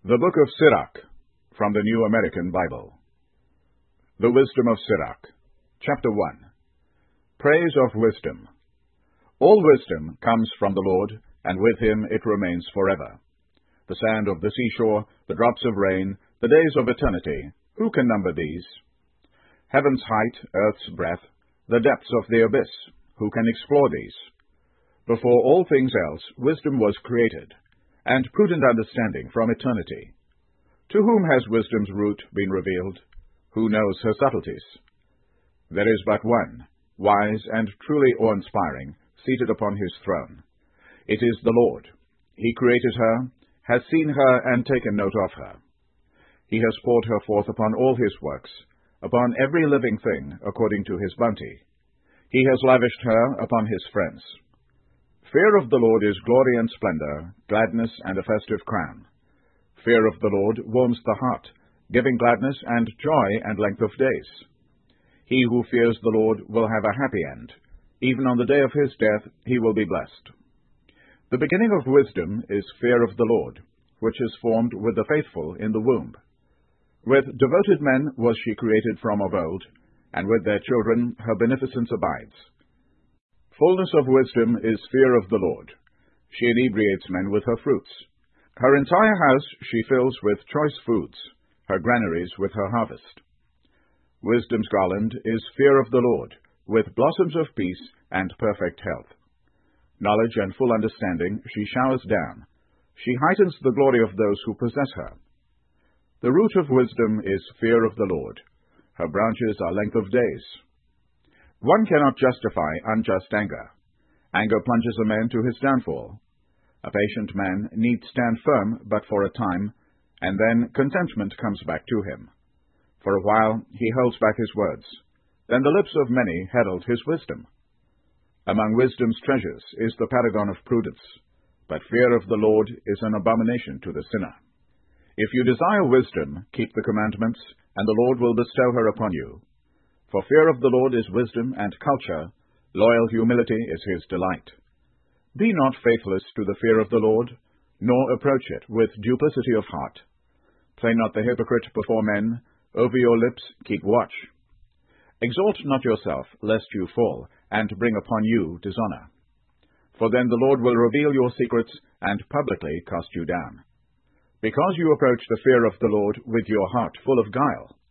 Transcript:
The Book of Sirach, from the New American Bible. The Wisdom of Sirach, Chapter 1. Praise of Wisdom. All wisdom comes from the Lord, and with him it remains forever. The sand of the seashore, the drops of rain, the days of eternity, who can number these? Heaven's height, earth's breadth, the depths of the abyss, who can explore these? Before all things else, wisdom was created, and prudent understanding from eternity. To whom has wisdom's root been revealed? Who knows her subtleties? There is but one, wise and truly awe-inspiring, seated upon his throne. It is the Lord. He created her, has seen her, and taken note of her. He has poured her forth upon all his works, upon every living thing according to his bounty. He has lavished her upon his friends. Fear of the Lord is glory and splendor, gladness and a festive crown. Fear of the Lord warms the heart, giving gladness and joy and length of days. He who fears the Lord will have a happy end. Even on the day of his death he will be blessed. The beginning of wisdom is fear of the Lord, which is formed with the faithful in the womb. With devoted men was she created from of old, and with their children her beneficence abides. Fullness of wisdom is fear of the Lord. She inebriates men with her fruits. Her entire house she fills with choice foods, her granaries with her harvest. Wisdom's garland is fear of the Lord, with blossoms of peace and perfect health. Knowledge and full understanding she showers down. She heightens the glory of those who possess her. The root of wisdom is fear of the Lord. Her branches are length of days. One cannot justify unjust anger. Anger plunges a man to his downfall. A patient man need stand firm but for a time, and then contentment comes back to him. For a while he holds back his words. Then the lips of many herald his wisdom. Among wisdom's treasures is the paragon of prudence, but fear of the Lord is an abomination to the sinner. If you desire wisdom, keep the commandments, and the Lord will bestow her upon you. For fear of the Lord is wisdom and culture, loyal humility is his delight. Be not faithless to the fear of the Lord, nor approach it with duplicity of heart. Play not the hypocrite before men, over your lips keep watch. Exalt not yourself, lest you fall, and bring upon you dishonor. For then the Lord will reveal your secrets, and publicly cast you down. Because you approach the fear of the Lord with your heart full of guile,